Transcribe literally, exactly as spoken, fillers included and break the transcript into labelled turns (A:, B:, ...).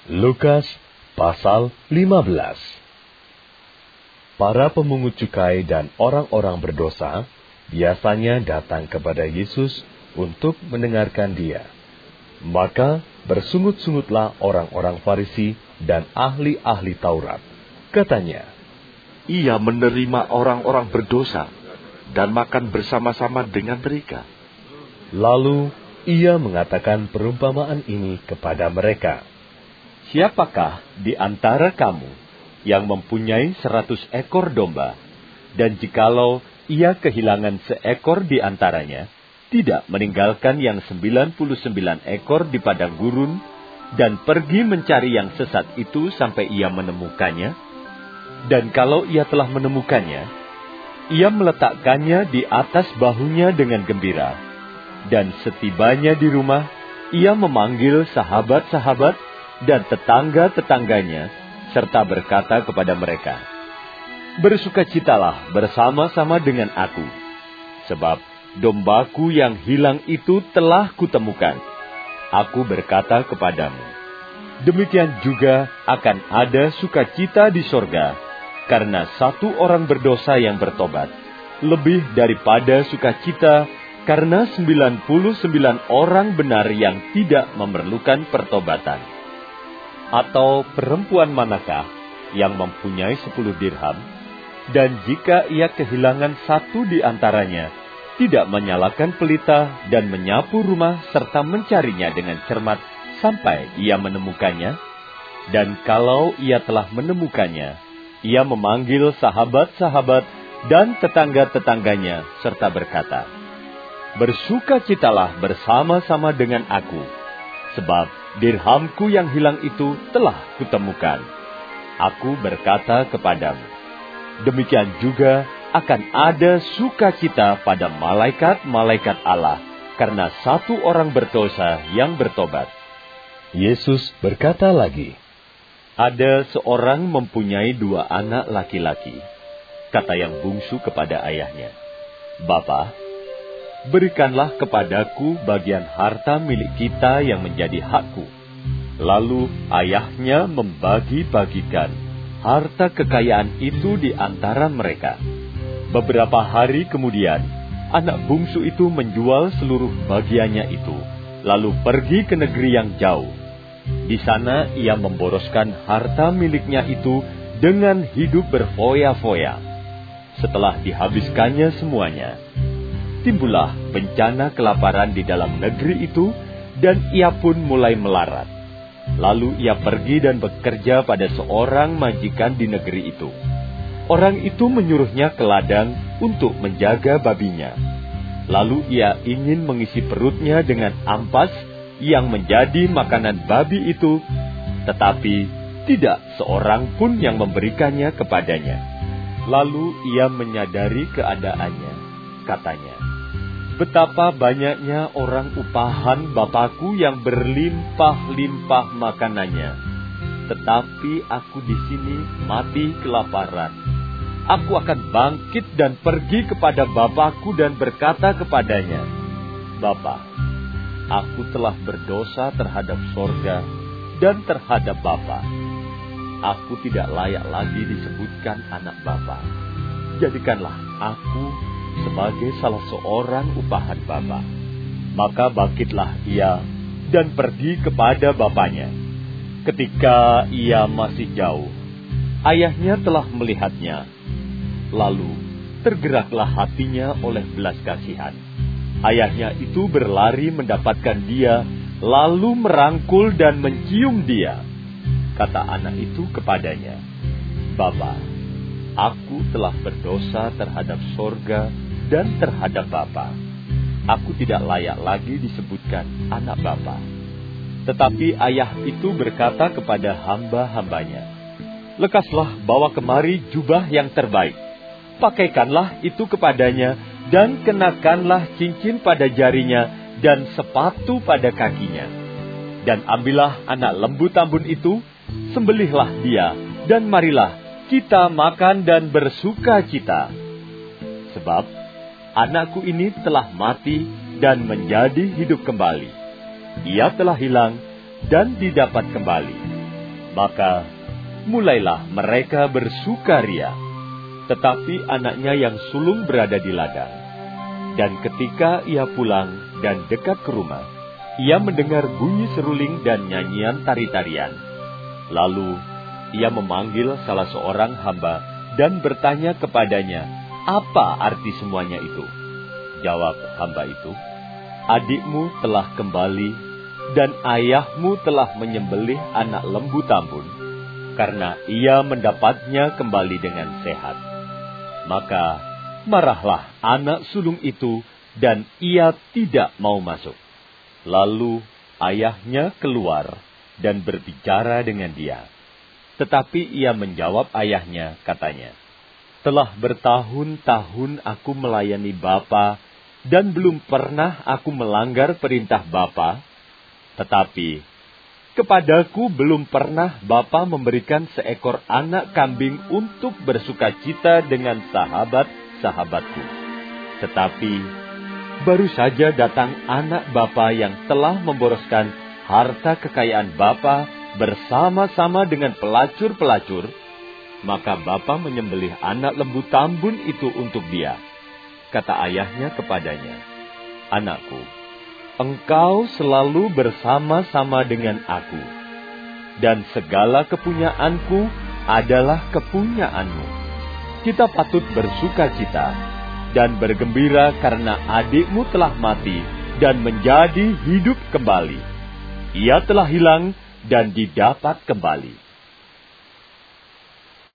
A: Lukas pasal lima belas. Para pemungut cukai dan orang-orang berdosa biasanya datang kepada Yesus untuk mendengarkan Dia. Maka bersungut-sungutlah orang-orang Farisi dan ahli-ahli Taurat. Katanya,
B: Ia menerima orang-orang berdosa dan makan bersama-sama dengan mereka.
A: Lalu Ia mengatakan perumpamaan ini kepada mereka. Siapakah di antara kamu yang mempunyai seratus ekor domba, dan jikalau ia kehilangan seekor di antaranya, tidak meninggalkan yang sembilan puluh sembilan ekor di padang gurun, dan pergi mencari yang sesat itu sampai ia menemukannya? Dan kalau ia telah menemukannya, ia meletakkannya di atas bahunya dengan gembira, dan setibanya di rumah, ia memanggil sahabat-sahabat dan tetangga-tetangganya, serta berkata kepada mereka, Bersukacitalah bersama-sama dengan aku, sebab dombaku yang hilang itu telah kutemukan. Aku berkata kepadamu, demikian juga akan ada sukacita di sorga, karena satu orang berdosa yang bertobat, lebih daripada sukacita karena sembilan puluh sembilan orang benar yang tidak memerlukan pertobatan. Atau perempuan manakah yang mempunyai sepuluh dirham, dan jika ia kehilangan satu di antaranya, tidak menyalakan pelita dan menyapu rumah serta mencarinya dengan cermat sampai ia menemukannya? Dan kalau ia telah menemukannya, ia memanggil sahabat-sahabat dan tetangga-tetangganya serta berkata, Bersukacitalah bersama-sama dengan aku, sebab dirhamku yang hilang itu telah kutemukan. Aku berkata kepadamu, demikian juga akan ada sukacita pada malaikat-malaikat Allah karena satu orang berdosa yang bertobat. Yesus berkata lagi, ada seorang mempunyai dua anak laki-laki. Kata yang bungsu kepada ayahnya, Bapa, berikanlah kepadaku bagian harta milik kita yang menjadi hakku. Lalu ayahnya membagi-bagikan harta kekayaan itu di antara mereka. Beberapa hari kemudian, anak bungsu itu menjual seluruh bagiannya itu, lalu pergi ke negeri yang jauh. Di sana ia memboroskan harta miliknya itu dengan hidup berfoya-foya. Setelah dihabiskannya semuanya, timbullah bencana kelaparan di dalam negeri itu, dan ia pun mulai melarat. Lalu ia pergi dan bekerja pada seorang majikan di negeri itu. Orang itu menyuruhnya ke ladang untuk menjaga babinya. Lalu ia ingin mengisi perutnya dengan ampas yang menjadi makanan babi itu, tetapi tidak seorang pun yang memberikannya kepadanya. Lalu ia menyadari keadaannya. Katanya, betapa banyaknya orang upahan Bapakku yang berlimpah-limpah makanannya, tetapi aku di sini mati kelaparan. Aku akan bangkit dan pergi kepada Bapakku dan berkata kepadanya, Bapa, aku telah berdosa terhadap sorga dan terhadap Bapa. Aku tidak layak lagi disebutkan anak Bapa. Jadikanlah aku sebagai salah seorang upahan bapa. Maka bangkitlah ia dan pergi kepada bapaknya. Ketika ia masih jauh, ayahnya telah melihatnya. Lalu tergeraklah hatinya oleh belas kasihan. Ayahnya itu berlari mendapatkan dia, lalu merangkul dan mencium dia. Kata anak itu kepadanya, Bapa, aku telah berdosa terhadap sorga dan terhadap Bapa. Aku tidak layak lagi disebutkan anak Bapa. Tetapi ayah itu berkata kepada hamba-hambanya, Lekaslah bawa kemari jubah yang terbaik. Pakaikanlah itu kepadanya, dan kenakanlah cincin pada jarinya, dan sepatu pada kakinya. Dan ambillah anak lembu tambun itu, sembelihlah dia, dan marilah kita makan dan bersuka cita. Sebab anakku ini telah mati dan menjadi hidup kembali. Ia telah hilang dan didapat kembali. Maka mulailah mereka bersukaria. Tetapi anaknya yang sulung berada di ladang. Dan ketika ia pulang dan dekat ke rumah, ia mendengar bunyi seruling dan nyanyian tari-tarian. Lalu ia memanggil salah seorang hamba dan bertanya kepadanya, apa arti semuanya itu? Jawab hamba itu, adikmu telah kembali dan ayahmu telah menyembelih anak lembu tambun, karena ia mendapatnya kembali dengan sehat. Maka marahlah anak sulung itu dan ia tidak mau masuk. Lalu ayahnya keluar dan berbicara dengan dia. Tetapi ia menjawab ayahnya, katanya, telah bertahun-tahun aku melayani Bapa dan belum pernah aku melanggar perintah Bapa. Tetapi kepadaku belum pernah Bapa memberikan seekor anak kambing untuk bersukacita dengan sahabat-sahabatku. Tetapi baru saja datang anak Bapa yang telah memboroskan harta kekayaan Bapa bersama-sama dengan pelacur-pelacur, maka Bapa menyembelih anak lembu tambun itu untuk dia. Kata ayahnya kepadanya, anakku, engkau selalu bersama-sama dengan aku, dan segala kepunyaanku adalah kepunyaanmu. Kita patut bersukacita dan bergembira karena adikmu telah mati dan menjadi hidup kembali. Ia telah hilang dan didapat kembali.